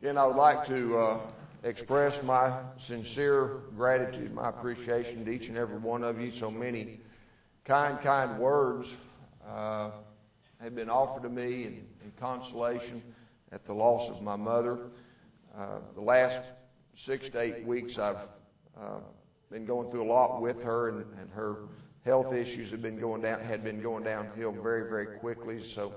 Again, I would like to express my sincere gratitude, my appreciation to each and every one of you. So many kind words have been offered to me in consolation at the loss of my mother. The last 6 to 8 weeks I've been going through a lot with her, and her health issues had been going downhill very quickly. So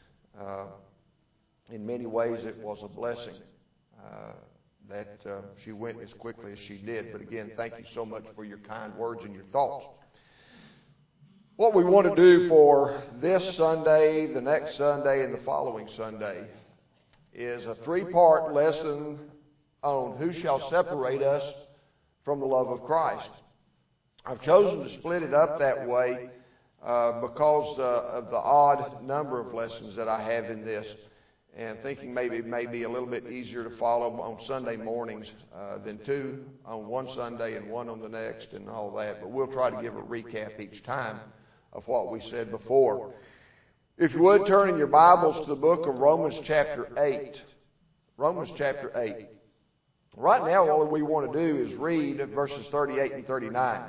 in many ways it was a blessing that she went as quickly as she did. But again, thank you so much for your kind words and your thoughts. What we want to do for this Sunday, the next Sunday, and the following Sunday is a 3-part lesson on who shall separate us from the love of Christ. I've chosen to split it up that way because of the odd number of lessons that I have in this, and thinking maybe it may be a little bit easier to follow on Sunday mornings than 2 on one Sunday and 1 on the next and all that. But we'll try to give a recap each time of what we said before. If you would, turn in your Bibles to the book of Romans chapter 8. Romans chapter 8. Right now, all we want to do is read verses 38 and 39.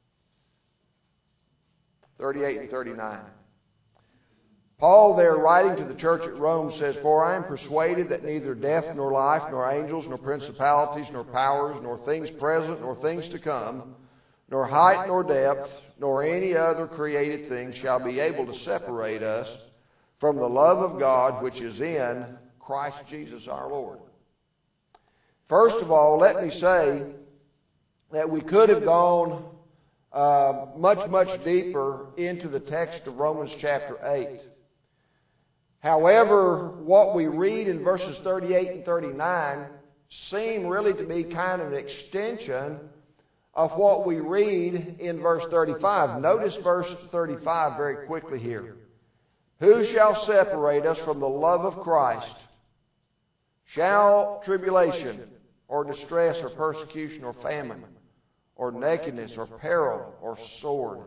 38 and 39. Paul, there writing to the church at Rome, says, "For I am persuaded that neither death nor life, nor angels, nor principalities, nor powers, nor things present, nor things to come, nor height nor depth, nor any other created thing shall be able to separate us from the love of God which is in Christ Jesus our Lord." First of all, let me say that we could have gone much deeper into the text of Romans chapter 8. However, what we read in verses 38 and 39 seem really to be kind of an extension of what we read in verse 35. Notice verse 35 very quickly here. "Who shall separate us from the love of Christ? Shall tribulation, or distress, or persecution, or famine, or nakedness, or peril, or sword?"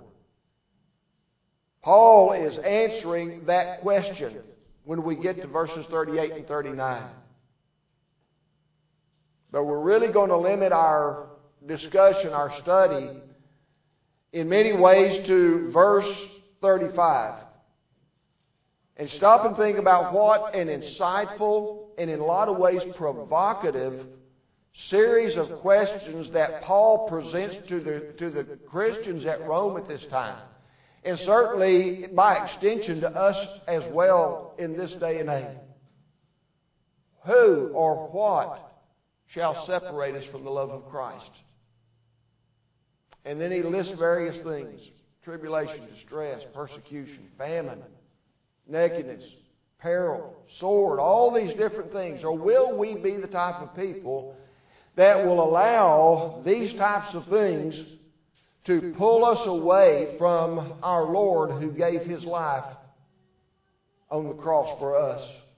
Paul is answering that question when we get to verses 38 and 39. But we're really going to limit our discussion, our study, in many ways to verse 35. And stop and think about what an insightful and in a lot of ways provocative series of questions that Paul presents to the Christians at Rome at this time. And certainly, by extension, to us as well in this day and age. Who or what shall separate us from the love of Christ? And then he lists various things: tribulation, distress, persecution, famine, nakedness, peril, sword, all these different things. Or will we be the type of people that will allow these types of things to pull us away from our Lord who gave His life on the cross for us?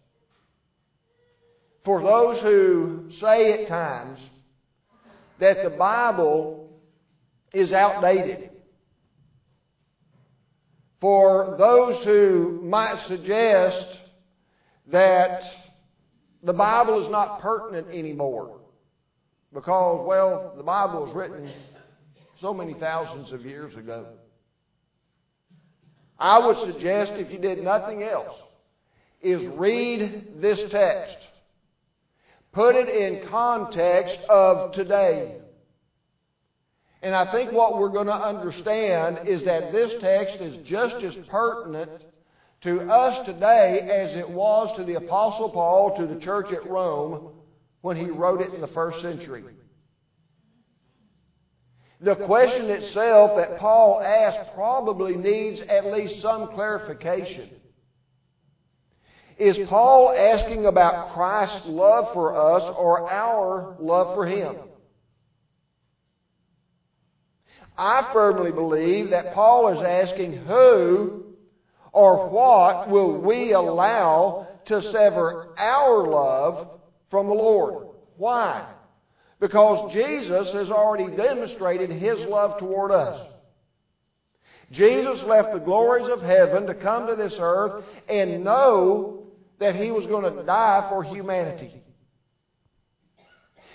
For those who say at times that the Bible is outdated, for those who might suggest that the Bible is not pertinent anymore because, well, the Bible was written so many thousands of years ago, I would suggest, if you did nothing else, is read this text. Put it in context of today. And I think what we're going to understand is that this text is just as pertinent to us today as it was to the Apostle Paul, to the church at Rome, when he wrote it in the first century. The question itself that Paul asked probably needs at least some clarification. Is Paul asking about Christ's love for us or our love for Him? I firmly believe that Paul is asking who or what will we allow to sever our love from the Lord. Why? Because Jesus has already demonstrated His love toward us. Jesus left the glories of heaven to come to this earth and know that He was going to die for humanity.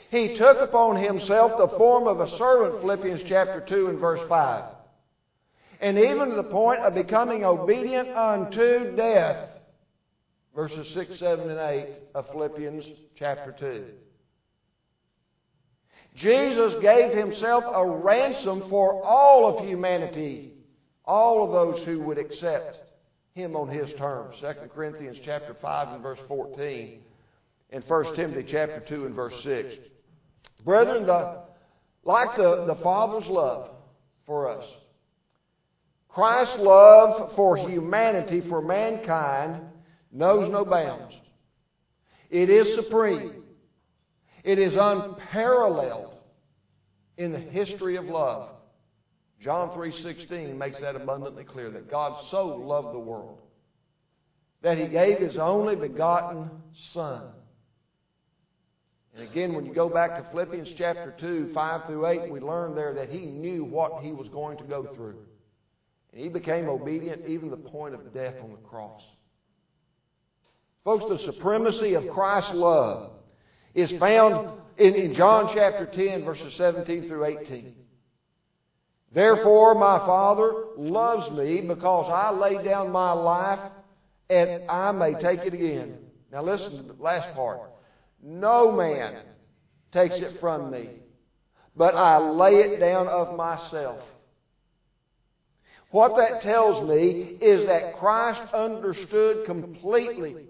He took upon Himself the form of a servant, Philippians chapter 2 and verse 5. And even to the point of becoming obedient unto death, verses 6, 7, and 8 of Philippians chapter 2. Jesus gave Himself a ransom for all of humanity, all of those who would accept Him on His terms. 2 Corinthians chapter 5 and verse 14, and 1 Timothy chapter 2 and verse 6. Brethren, like the Father's love for us, Christ's love for humanity, for mankind, knows no bounds. It is supreme. It is unparalleled in the history of love. John 3:16 makes that abundantly clear, that God so loved the world that He gave His only begotten Son. And again, when you go back to Philippians chapter 2, 5 through 8, we learn there that He knew what He was going to go through. And He became obedient even to the point of death on the cross. Folks, the supremacy of Christ's love is found in John chapter 10, verses 17 through 18. Therefore, my Father loves me because I lay down my life and I may take it again. Now listen to the last part. No man takes it from me, but I lay it down of myself. What that tells me is that Christ understood completely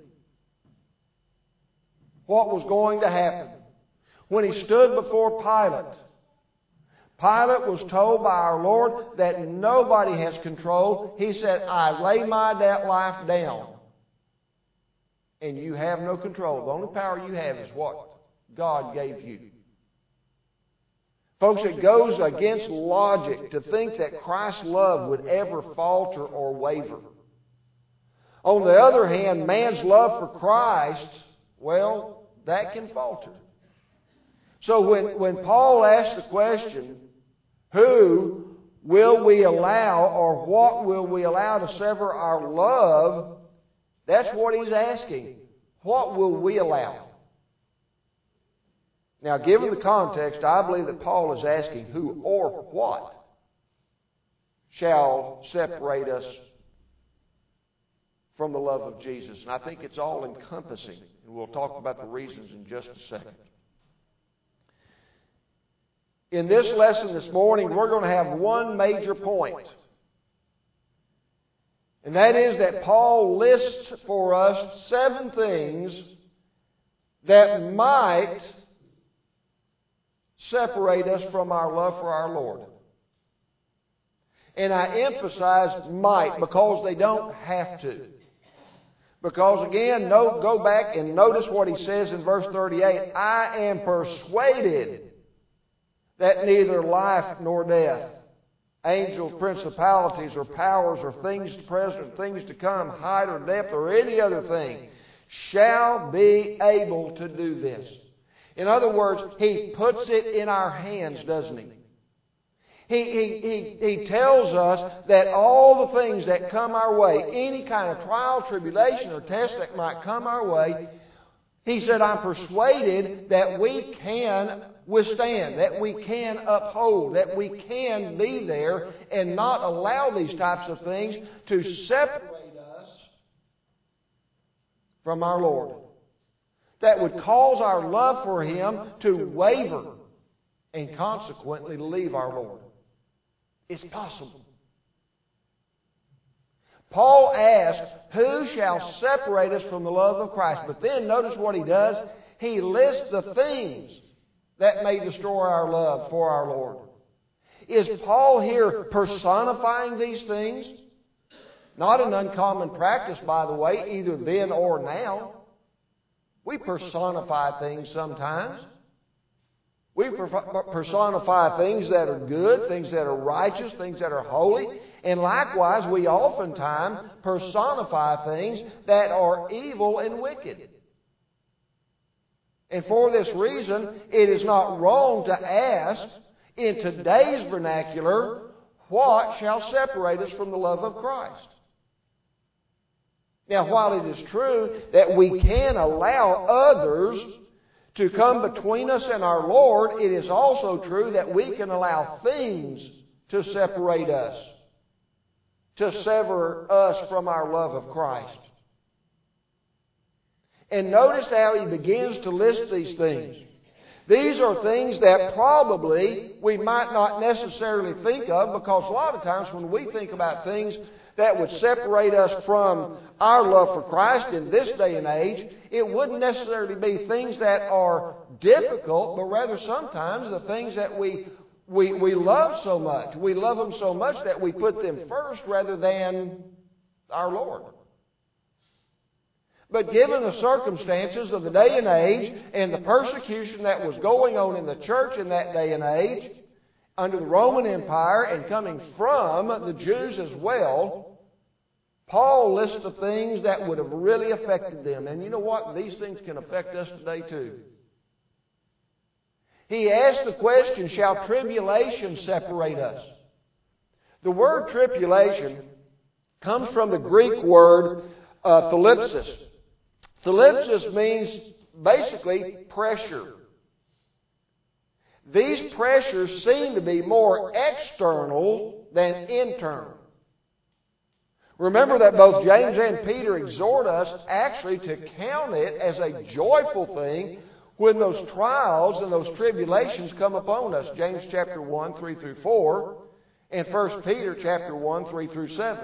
what was going to happen. When He stood before Pilate, Pilate was told by our Lord that nobody has control. He said, I lay my life down, and you have no control. The only power you have is what God gave you. Folks, it goes against logic to think that Christ's love would ever falter or waver. On the other hand, man's love for Christ, well, that can falter. So when Paul asks the question, who will we allow, or what will we allow to sever our love, that's what he's asking. What will we allow? Now, given the context, I believe that Paul is asking who or what shall separate us from the love of Jesus. And I think it's all encompassing. And we'll talk about the reasons in just a second. In this lesson this morning, we're going to have one major point. And that is that Paul lists for us 7 things that might separate us from our love for our Lord. And I emphasize might because they don't have to. Because again, go back and notice what he says in verse 38. I am persuaded that neither life nor death, angels, principalities, or powers, or things present, or things to come, height or depth, or any other thing, shall be able to do this. In other words, he puts it in our hands, doesn't he? He tells us that all the things that come our way, any kind of trial, tribulation, or test that might come our way, he said, I'm persuaded that we can withstand, that we can uphold, that we can be there and not allow these types of things to separate us from our Lord. That would cause our love for Him to waver and consequently leave our Lord. It's possible. Paul asks, who shall separate us from the love of Christ? But then notice what he does. He lists the things that may destroy our love for our Lord. Is Paul here personifying these things? Not an uncommon practice, by the way, either then or now. We personify things sometimes. We personify things that are good, things that are righteous, things that are holy. And likewise, we oftentimes personify things that are evil and wicked. And for this reason, it is not wrong to ask, in today's vernacular, what shall separate us from the love of Christ? Now, while it is true that we can allow others to come between us and our Lord, it is also true that we can allow things to separate us, to sever us from our love of Christ. And notice how he begins to list these things. These are things that probably we might not necessarily think of, because a lot of times when we think about things that would separate us from our love for Christ in this day and age, it wouldn't necessarily be things that are difficult, but rather sometimes the things that we love so much. We love them so much that we put them first rather than our Lord. But given the circumstances of the day and age and the persecution that was going on in the church in that day and age, under the Roman Empire and coming from the Jews as well, Paul lists the things that would have really affected them. And you know what? These things can affect us today too. He asked the question, shall tribulation separate us? The word tribulation comes from the Greek word thalipsis. Thalipsis means basically pressure. These pressures seem to be more external than internal. Remember that both James and Peter exhort us actually to count it as a joyful thing when those trials and those tribulations come upon us. James chapter 1, 3 through 4, and 1 Peter chapter 1, 3 through 7.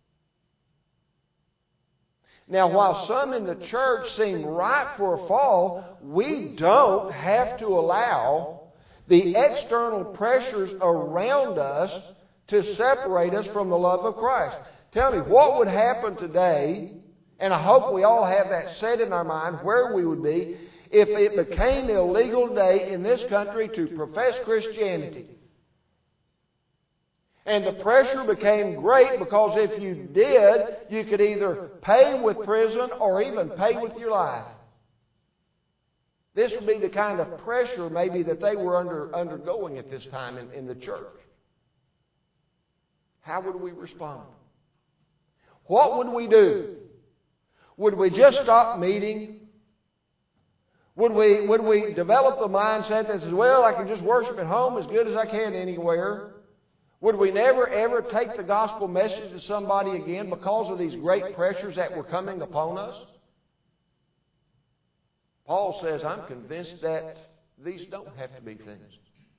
Now, while some in the church seem ripe for a fall, we don't have to allow the external pressures around us to separate us from the love of Christ. Tell me, what would happen today, and I hope we all have that set in our mind, where we would be, if it became illegal today in this country to profess Christianity? And the pressure became great because if you did, you could either pay with prison or even pay with your life. This would be the kind of pressure maybe that they were undergoing at this time in the church. How would we respond? What would we do? Would we just stop meeting? Would we develop the mindset that says, well, I can just worship at home as good as I can anywhere? Would we never ever take the gospel message to somebody again because of these great pressures that were coming upon us? Paul says, I'm convinced that these don't have to be things.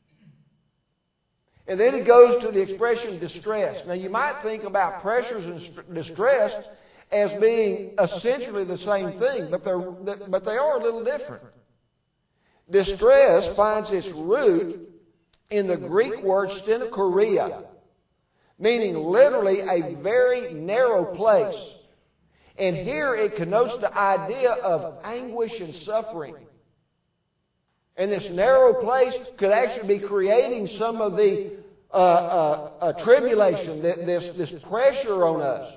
And then he goes to the expression distress. Now you might think about pressures and distress as being essentially the same thing, but they are a little different. Distress finds its root in the Greek word stenochoria, meaning literally a very narrow place. And here it connotes the idea of anguish and suffering. And this narrow place could actually be creating some of the tribulation, this pressure on us.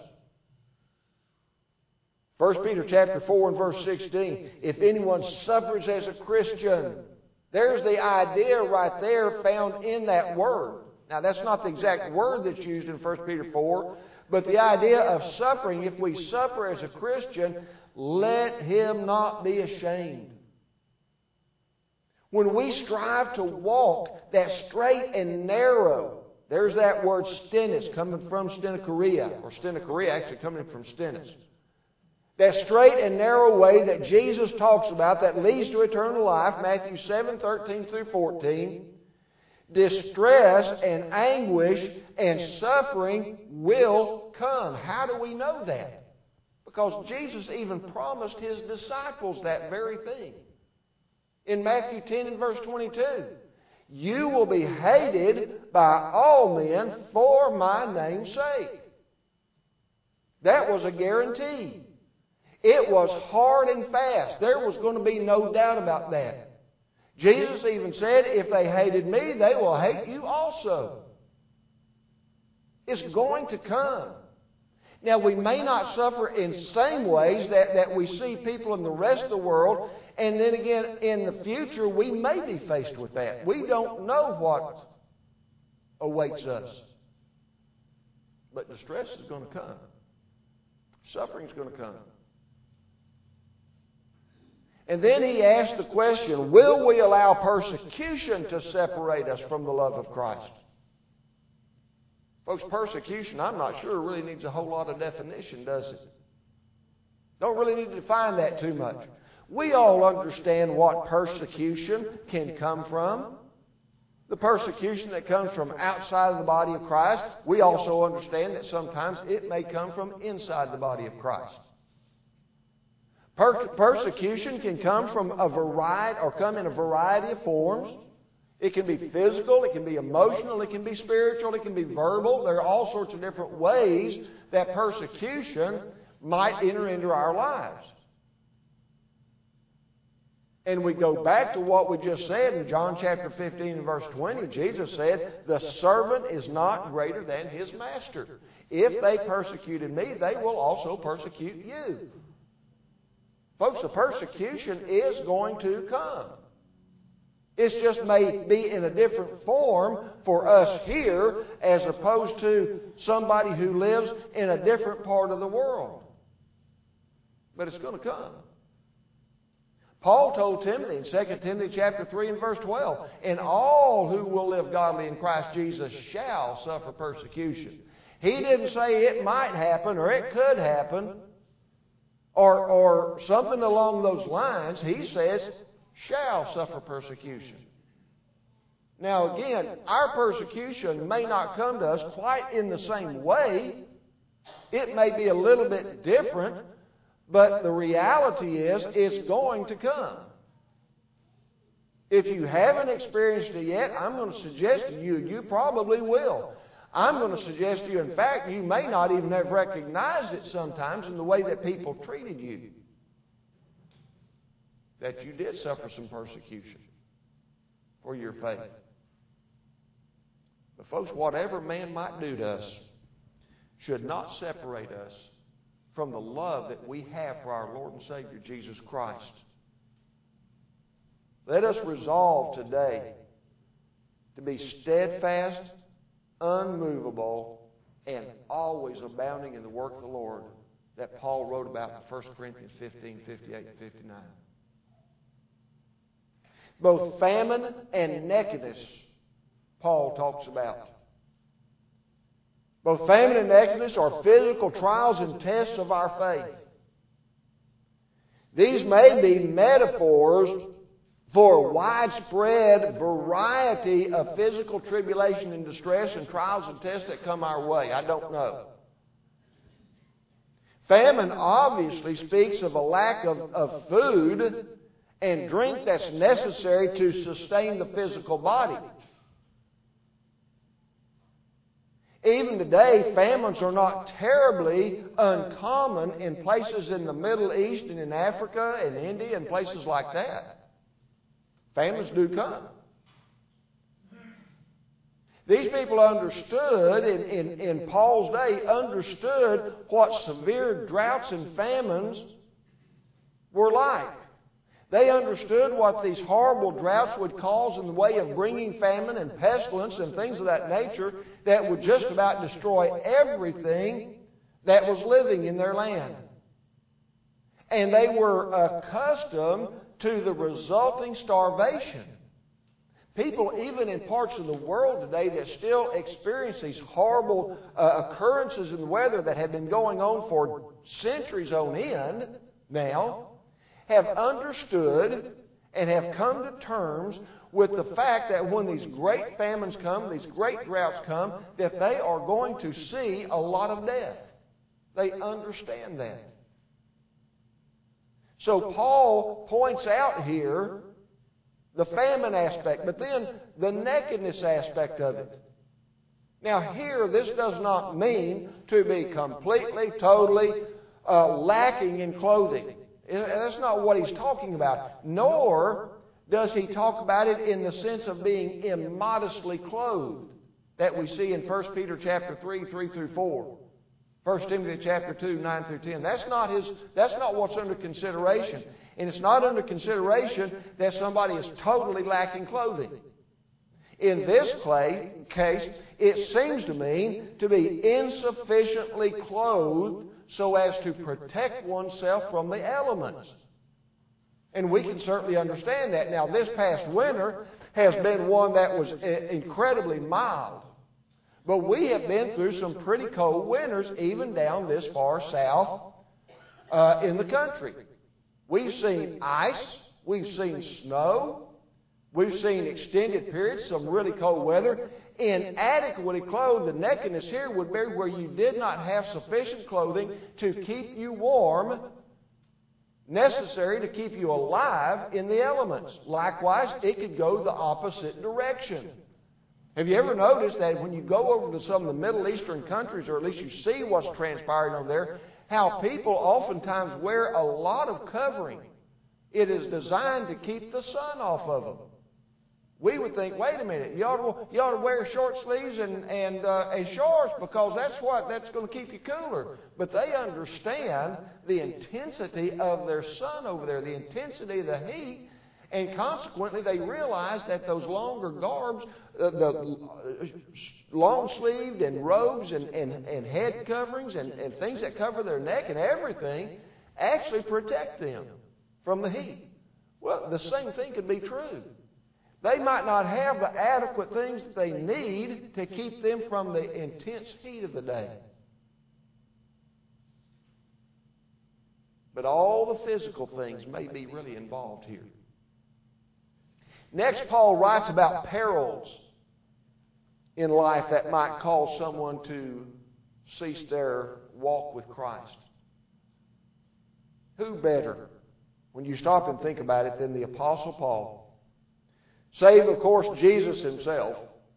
1 Peter chapter 4 and verse 16, if anyone suffers as a Christian, there's the idea right there found in that word. Now, that's not the exact word that's used in 1 Peter 4, but the idea of suffering, if we suffer as a Christian, let him not be ashamed. When we strive to walk that straight and narrow, there's that word stennis coming from stenochoria, or stenochoria actually coming from stennis. That straight and narrow way that Jesus talks about that leads to eternal life, Matthew 7, 13 through 14, distress and anguish and suffering will come. How do we know that? Because Jesus even promised His disciples that very thing. In Matthew 10 and verse 22, you will be hated by all men for my name's sake. That was a guarantee. It was hard and fast. There was going to be no doubt about that. Jesus even said, if they hated me, they will hate you also. It's going to come. Now, we may not suffer in same ways that we see people in the rest of the world, and then again, in the future, we may be faced with that. We don't know what awaits us. But distress is going to come. Suffering is going to come. And then he asked the question, will we allow persecution to separate us from the love of Christ? Folks, persecution, I'm not sure, really needs a whole lot of definition, does it? Don't really need to define that too much. We all understand what persecution can come from. The persecution that comes from outside of the body of Christ. We also understand that sometimes it may come from inside the body of Christ. Persecution can come from a variety, or come in a variety of forms. It can be physical, it can be emotional, it can be spiritual, it can be verbal. There are all sorts of different ways that persecution might enter into our lives. And we go back to what we just said in John chapter 15 and verse 20. Jesus said, the servant is not greater than his master. If they persecuted me, they will also persecute you. Folks, the persecution is going to come. It just may be in a different form for us here as opposed to somebody who lives in a different part of the world. But it's going to come. Paul told Timothy in 2 Timothy chapter 3 and verse 12, and all who will live godly in Christ Jesus shall suffer persecution. He didn't say it might happen or it could happen or something along those lines. He says shall suffer persecution. Now again, our persecution may not come to us quite in the same way. It may be a little bit different, but the reality is it's going to come. If you haven't experienced it yet, I'm going to suggest to you, you probably will. I'm going to suggest to you, in fact, you may not even have recognized it sometimes in the way that people treated you, that you did suffer some persecution for your faith. But folks, whatever man might do to us should not separate us from the love that we have for our Lord and Savior Jesus Christ. Let us resolve today to be steadfast, unmovable, and always abounding in the work of the Lord that Paul wrote about in 1 Corinthians 15, 58 and 59. Both famine and nakedness, Paul talks about. Both famine and nakedness are physical trials and tests of our faith. These may be metaphors for a widespread variety of physical tribulation and distress and trials and tests that come our way. I don't know. Famine obviously speaks of a lack of food and drink that's necessary to sustain the physical body. Even today, famines are not terribly uncommon in places in the Middle East and in Africa and India and places like that. Famines do come. These people understood, in Paul's day, understood what severe droughts and famines were like. They understood what these horrible droughts would cause in the way of bringing famine and pestilence and things of that nature that would just about destroy everything that was living in their land. And they were accustomed to the resulting starvation. People, even in parts of the world today that still experience these horrible occurrences in the weather that have been going on for centuries on end now, have understood and have come to terms with the fact that when these great famines come, these great droughts come, that they are going to see a lot of death. They understand that. So Paul points out here the famine aspect, but then the nakedness aspect of it. Now here, this does not mean to be completely, totally lacking in clothing. That's not what he's talking about. Nor does he talk about it in the sense of being immodestly clothed that we see in 1 Peter chapter 3, 3 through 4. 1 Timothy chapter 2, 9 through 10. That's not what's under consideration. And it's not under consideration that somebody is totally lacking clothing. In this case, it seems to mean to be And we can certainly understand that. Now, this past winter has been one that was incredibly mild. But we have been through some pretty cold winters, even down this far south in the country. We've seen ice. We've seen snow. We've seen extended periods, some really cold weather. Inadequately clothed, the nakedness here would be where you did not have sufficient clothing to keep you warm, necessary to keep you alive in the elements. Likewise, it could go the opposite direction. Have you ever noticed that when you go over to some of the Middle Eastern countries, or at least you see what's transpiring over there, how people oftentimes wear a lot of covering? It is designed to keep the sun off of them. We would think, wait a minute, you ought to wear short sleeves and shorts because that's going to keep you cooler. But they understand the intensity of their sun over there, the intensity of the heat, and consequently they realize that those longer garbs, the long-sleeved and robes and head coverings and things that cover their neck and everything actually protect them from the heat. Well, the same thing could be true. They might not have the adequate things that they need to keep them from the intense heat of the day. But all the physical things may be really involved here. Next, Paul writes about perils in life that might cause someone to cease their walk with Christ. Who better, when you stop and think about it, than the Apostle Paul? Save, of course, Jesus himself,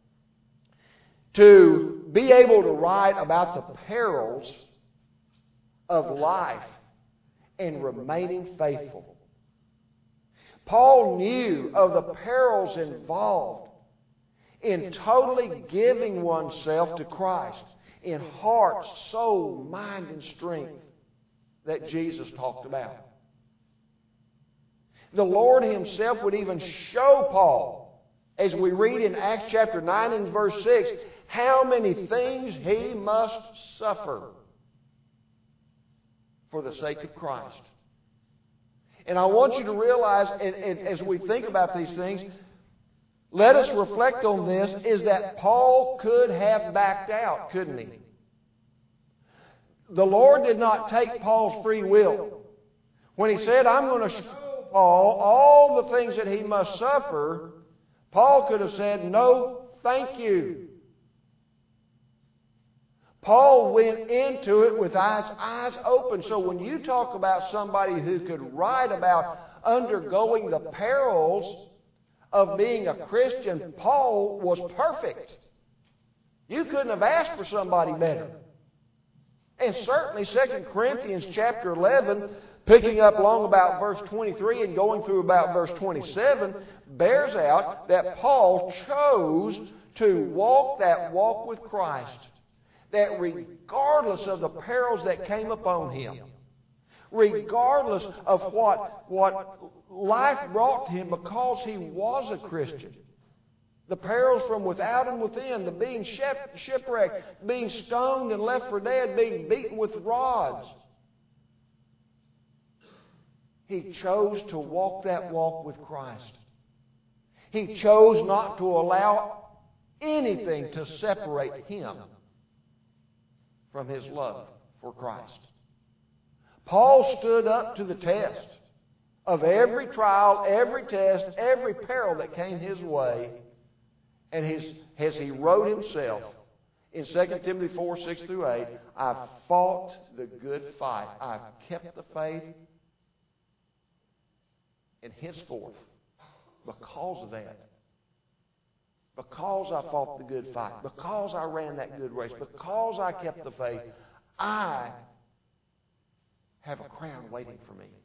to be able to write about the perils of life and remaining faithful. Paul knew of the perils involved in totally giving oneself to Christ in heart, soul, mind, and strength that Jesus talked about. The Lord himself would even show Paul, as we read in Acts chapter 9 and verse 6, how many things he must suffer for the sake of Christ. And I want you to realize, as we think about these things, let us reflect on this, is that Paul could have backed out, couldn't he? The Lord did not take Paul's free will. When he said, I'm going to show Paul all the things that he must suffer, Paul could have said, no, thank you. Paul went into it with his eyes open. So when you talk about somebody who could write about undergoing the perils of being a Christian, Paul was perfect. You couldn't have asked for somebody better. And certainly 2 Corinthians chapter 11, picking up along about verse 23 and going through about verse 27, bears out that Paul chose to walk that walk with Christ. That regardless of the perils that came upon him, regardless of what life brought to him because he was a Christian, the perils from without and within, the being shipwrecked, being stoned and left for dead, being beaten with rods, he chose to walk that walk with Christ. He chose not to allow anything to separate him from his love for Christ. Paul stood up to the test of every trial, every test, every peril that came his way. And as he wrote himself in 2 Timothy 4, 6 through 8, I've fought the good fight. I've kept the faith. And henceforth, because of that, because I fought the good fight, because I ran that good race, because I kept the faith, I have a crown waiting for me.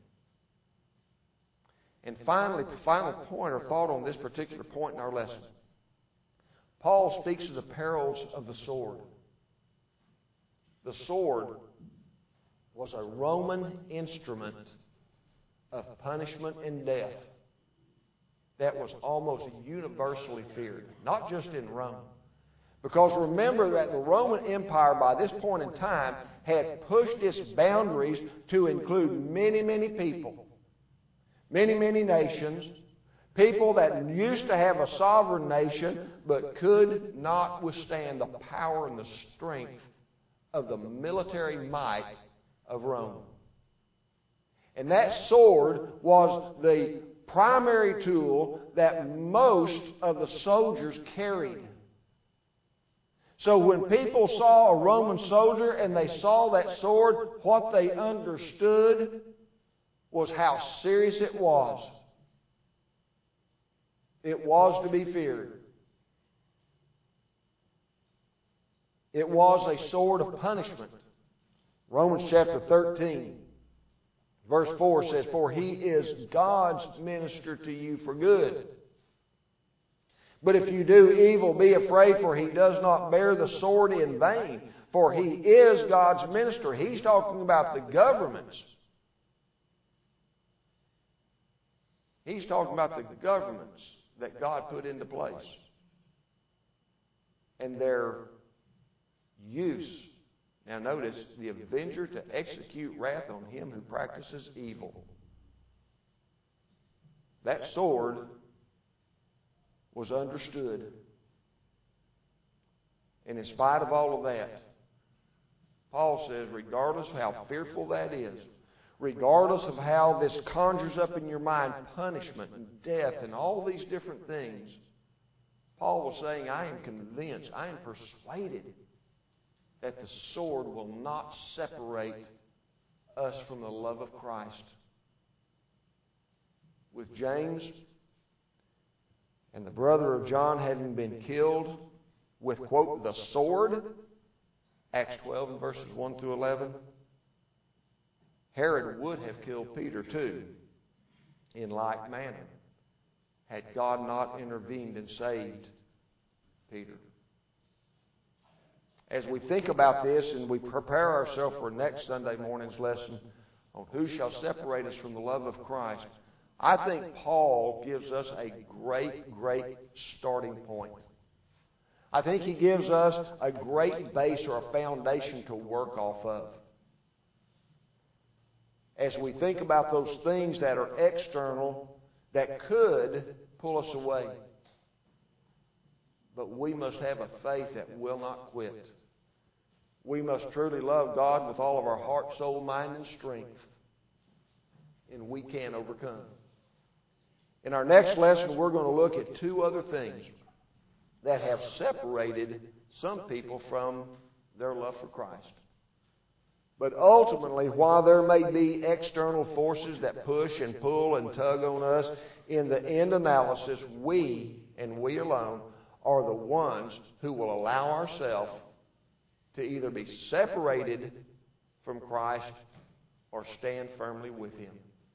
And finally, final point or thought on this particular point in our lesson. Paul speaks of the perils of the sword. The sword was a Roman instrument of punishment and death that was almost universally feared, not just in Rome. Because remember that the Roman Empire by this point in time had pushed its boundaries to include many, many people. many, many nations, people that used to have a sovereign nation but could not withstand the power and the strength of the military might of Rome. And that sword was the primary tool that most of the soldiers carried. So when people saw a Roman soldier and they saw that sword, what they understood was how serious it was. It was to be feared. It was a sword of punishment. Romans chapter 13, verse 4 says, "For he is God's minister to you for good. But if you do evil, be afraid, for he does not bear the sword in vain. For he is God's minister." He's talking about the governments. He's talking about the governments that God put into place. And their use. Now notice, the avenger to execute wrath on him who practices evil. That sword was understood. And in spite of all of that, Paul says, regardless of how fearful that is, regardless of how this conjures up in your mind punishment and death and all these different things, Paul was saying, I am convinced, I am persuaded that the sword will not separate us from the love of Christ. With James and the brother of John having been killed with, quote, the sword, Acts 12 and verses 1 through 11, Herod would have killed Peter too, in like manner, had God not intervened and saved Peter. As we think about this and we prepare ourselves for next Sunday morning's lesson on who shall separate us from the love of Christ, I think Paul gives us a great, great starting point. I think he gives us a great base or a foundation to work off of. As we think about those things that are external that could pull us away. But we must have a faith that will not quit. We must truly love God with all of our heart, soul, mind, and strength. And we can overcome. In our next lesson, we're going to look at two other things that have separated some people from their love for Christ. But ultimately, while there may be external forces that push and pull and tug on us, in the end analysis, we, and we alone, are the ones who will allow ourselves to either be separated from Christ or stand firmly with Him.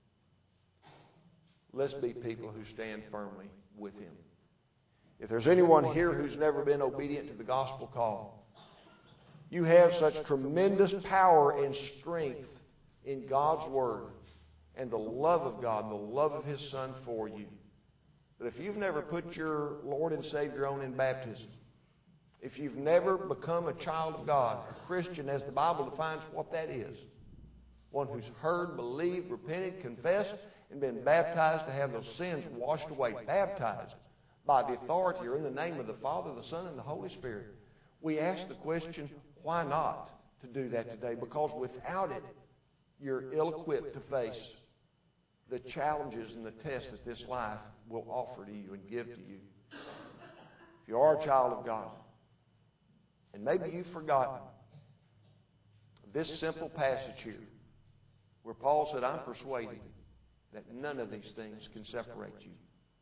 Let's be people who stand firmly with Him. If there's anyone here who's never been obedient to the gospel call, you have such tremendous power and strength in God's Word and the love of God, the love of His Son for you. But if you've never put your Lord and Savior on in baptism, if you've never become a child of God, a Christian as the Bible defines what that is, one who's heard, believed, repented, confessed, and been baptized to have those sins washed away, baptized by the authority or in the name of the Father, the Son, and the Holy Spirit, we ask the question, why not to do that today? Because without it, you're ill-equipped to face the challenges and the tests that this life will offer to you and give to you. If you are a child of God, and maybe you've forgotten this simple passage here, where Paul said, I'm persuaded that none of these things can separate you.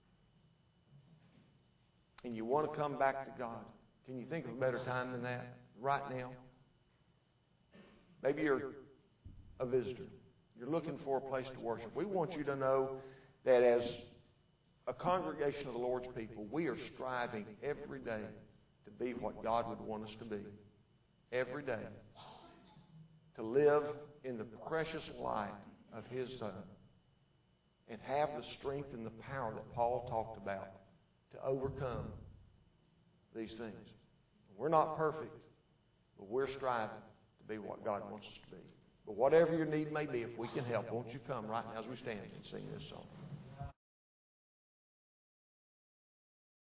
And you want to come back to God. Can you think of a better time than that? Right now? Maybe you're a visitor. You're looking for a place to worship. We want you to know that as a congregation of the Lord's people, we are striving every day to be what God would want us to be. Every day. To live in the precious light of His Son. And have the strength and the power that Paul talked about to overcome these things. We're not perfect, but we're striving to be what God wants us to be. But whatever your need may be, if we can help, won't you come right now as we stand and sing this song?